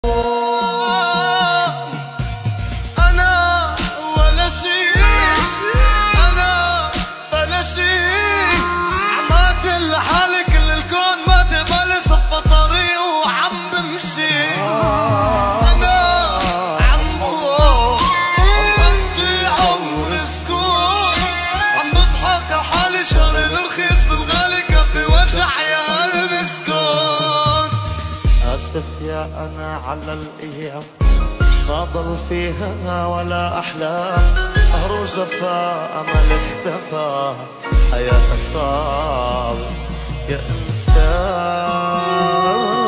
أنا ولا شيء، أنا بلا شيء، عمات لحالي كل الكون ما تقبل صف طريق وعم بمشي. أنا عم بروح وبدي عمر سكوت، عم بضحك عحالي شغلي الرخيص بالغالي كفي وجع يا قلبي اسكت. آسف يا أنا على الأيام ما ضل فيها ولا أحلام، قهر وجفا أمل اختفى، حياتك صعب يا إنسان.